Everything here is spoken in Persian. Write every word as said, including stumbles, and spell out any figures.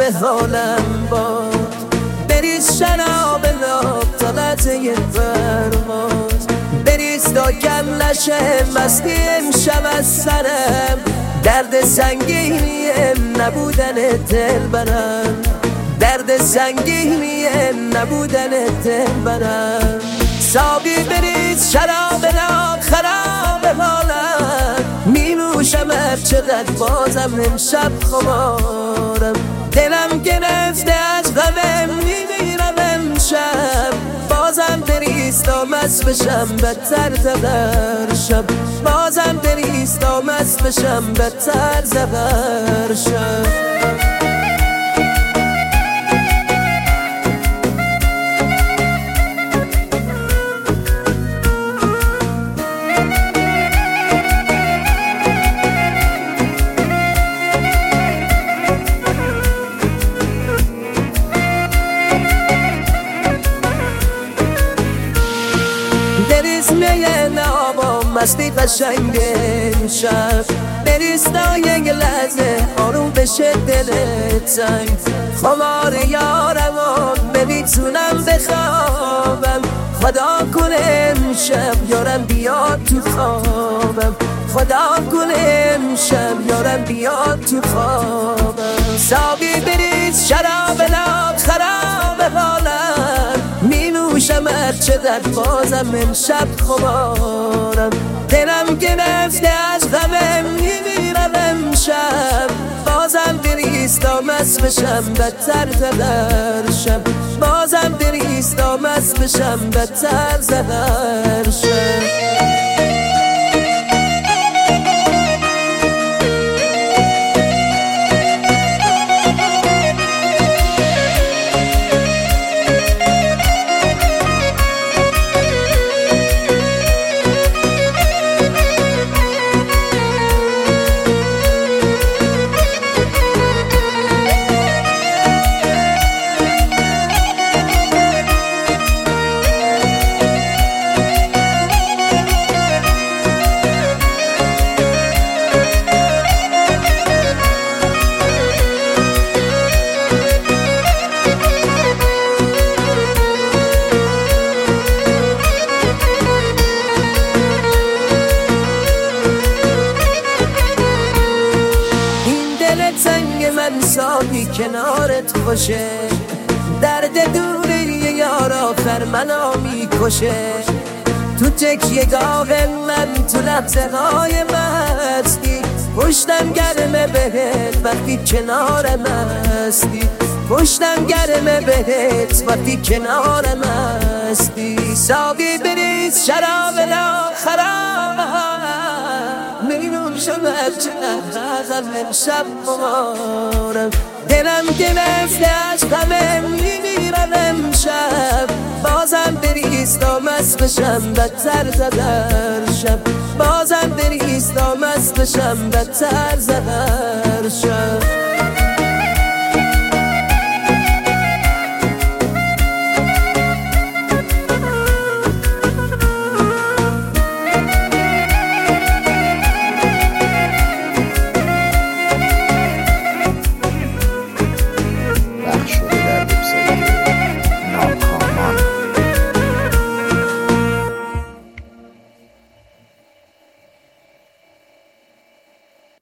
به حالم باد، بریز شراب ناب تا لحظه پرواز، بریز تا کم نشه مستی امشب از سرم، درد سنگینی نبودن دلبرم، درد سنگینی نبودن دلبرم. ساقی بریز شراب ناب خراب حالم، می نوشم هرچقدر بازم امشب خمارم، دلم گرفته از غمم میمیرم امشب، بازم بریز تا مست بشم بدتر زبر شب، بازم بریز تا مست بشم بدتر زبر شب. بریز میه نابا مستی قشنگ شب، بریز تا یک لحظه آروم بشه دلت تنگ، خمار یارم نمیتونم بخوابم، خدا کنه امشب یارم بیاد تو خوابم، خدا کنه امشب یارم بیاد تو خوابم. ساقی بریز شراب ناب خراب حالم، می نوشم هرچقدر بازم امشب خمارم، دلم گرفته از غمم میمیرم امشب، بازم بریز تا مست بشم بدتر زدر شب، بازم بریز تا مست بشم بدتر زدر شب. سنگ من ساقی کنارت خوشه، درد دوری یار آخر منو میکشه، تو تکیه گاه من تو لحظه های مستی، پشتم گرمه بهت وقتی کنارم هستی، پشتم گرمه بهت وقتی کنارم هستی. ساقی بریز شراب ناب خراب، می‌نوشم هرچقدر غم امشب خمارم، دلم گرفته از غمم میمیرم امشب، بازم بریز تا مست بشم بدتر زدر شب، بازم بریز تا مست بشم بدتر زدر شب.